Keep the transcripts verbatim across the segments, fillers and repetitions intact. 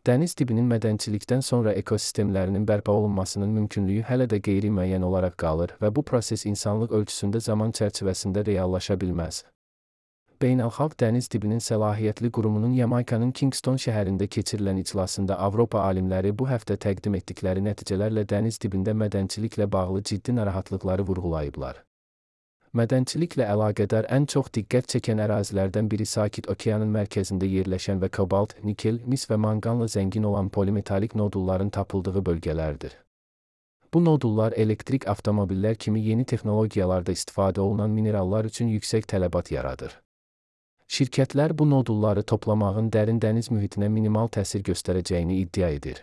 Dəniz dibinin mədənçilikdən sonra ekosistemlərinin bərpa olunmasının mümkünlüyü hələ də qeyri-müəyyən olaraq qalır və bu proses insanlıq ölçüsündə zaman çərçivəsində reallaşa bilməz. Beynəlxalq Dəniz Dibinin Səlahiyyətli Qurumunun Yamaykanın Kingston şəhərində keçirilən iclasında Avropa alimləri bu həftə təqdim etdikləri nəticələrlə dəniz dibində mədənçiliklə bağlı ciddi narahatlıqları vurğulayıblar. Mədənçiliklə əlaqədar ən çox diqqət çəkən ərazilərdən biri Sakit Okeanın mərkəzində yerləşən və kobalt, nikel, mis və manqanla zəngin olan polimetalik nodulların tapıldığı bölgələrdir. Bu nodullar elektrik avtomobillər kimi yeni texnologiyalarda istifadə olunan minerallar üçün yüksək tələbat yaradır. Şirkətlər bu nodulları toplamağın dərin dəniz mühitinə minimal təsir göstərəcəyini iddia edir.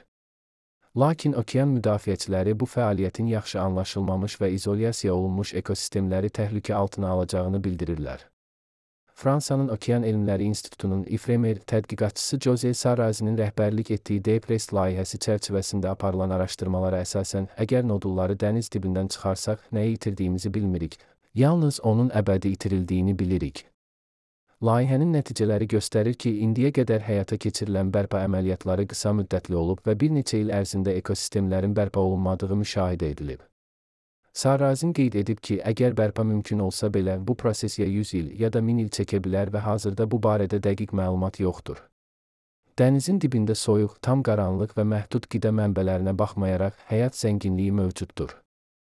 Lakin okean müdafiəçiləri bu fəaliyyətin yaxşı anlaşılmamış və izolyasiya olunmuş ekosistemləri təhlükə altına alacağını bildirirlər. Fransanın Okean Elmləri İnstitutunun İFREMER tədqiqatçısı Jose Sarrazi'nin rəhbərlik etdiyi DEPRES layihəsi çərçivəsində aparılan araşdırmalara əsasən, əgər nodulları dəniz dibindən çıxarsaq, nəyi itirdiyimizi bilmirik, yalnız onun əbədi itirildiyini bilirik. Layihənin nəticələri göstərir ki, indiyə qədər həyata keçirilən bərpa əməliyyatları qısa müddətli olub və bir neçə il ərzində ekosistemlərin bərpa olunmadığı müşahidə edilib. Sarrazin qeyd edib ki, əgər bərpa mümkün olsa belə, bu proses ya yüz il ya da min il çəkə bilər və hazırda bu barədə dəqiq məlumat yoxdur. Dənizin dibində soyuq, tam qaranlıq və məhdud qida mənbələrinə baxmayaraq, həyat zənginliyi mövcuddur.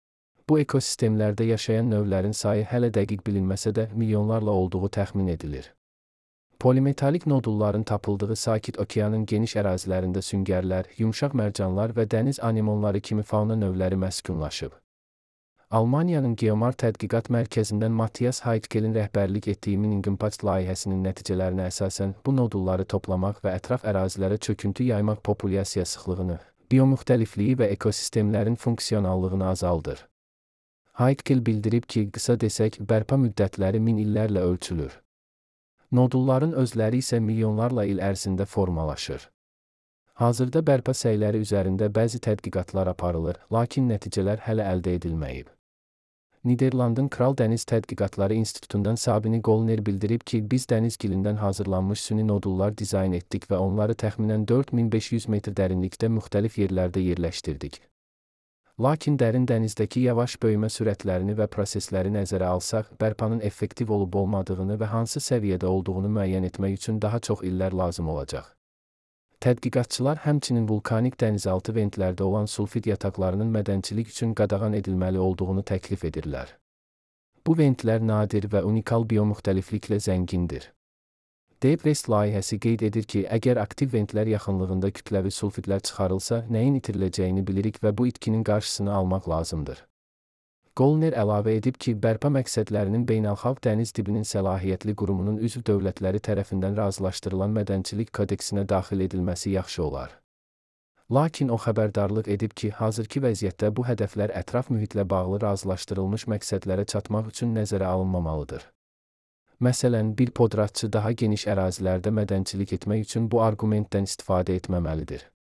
Bu ekosistemlərdə yaşayan növlərin sayı hələ dəqiq bilinməsə də milyonlarla olduğu təxmin edilir. Polimetalik nodulların tapıldığı Sakit Okeanın geniş ərazilərində süngərlər, yumşaq mərcanlar və dəniz anemonları kimi fauna növləri məskunlaşıb. Almaniyanın Geomar Tədqiqat Mərkəzindən Matthias Heidkel'in rəhbərlik etdiyi Meningenpatch layihəsinin nəticələrinə əsasən bu nodulları toplamaq və ətraf ərazilərə çöküntü yaymaq populyasiya sıxlığını, biomüxtəlifliyi və ekosistemlərin funksionallığını azaldır. Heidkel bildirib ki, qısa desək, bərpa müddətləri min illərlə ölçülür. Nodulların özləri isə milyonlarla il ərzində formalaşır. Hazırda bərpa səyləri üzərində bəzi tədqiqatlar aparılır, lakin nəticələr hələ əldə edilməyib. Niderlandın Kral Dəniz Tədqiqatları İnstitutundan Sabine Gollner bildirib ki, biz dənizgilindən hazırlanmış süni nodullar dizayn etdik və onları təxminən dörd min beş yüz metr dərinlikdə müxtəlif yerlərdə yerləşdirdik. Lakin dərin dənizdəki yavaş böyümə sürətlərini və prosesləri nəzərə alsaq, bərpanın effektiv olub-olmadığını və hansı səviyyədə olduğunu müəyyən etmək üçün daha çox illər lazım olacaq. Tədqiqatçılar həmçinin vulkanik dənizaltı ventlərdə olan sulfid yataqlarının mədənçilik üçün qadağan edilməli olduğunu təklif edirlər. Bu ventlər nadir və unikal biomüxtəlifliklə zəngindir. DEPRES layihəsi qeyd edir ki, əgər aktiv ventlər yaxınlığında kütləvi sulfidlər çıxarılsa, nəyin itiriləcəyini bilirik və bu itkinin qarşısını almaq lazımdır. Gollner əlavə edib ki, bərpa məqsədlərinin Beynəlxalq Dəniz Dibinin Səlahiyyətli Qurumunun üzv dövlətləri tərəfindən razılaşdırılan mədənçilik kodeksinə daxil edilməsi yaxşı olar. Lakin o xəbərdarlıq edib ki, hazırki vəziyyətdə bu hədəflər ətraf mühitlə bağlı razılaşdırılmış məqsədlərə çatmaq üçün nəzərə alınmamalıdır. Məsələn, bir podratçı daha geniş ərazilərdə mədənçilik etmək üçün bu arqumentdən istifadə etməməlidir.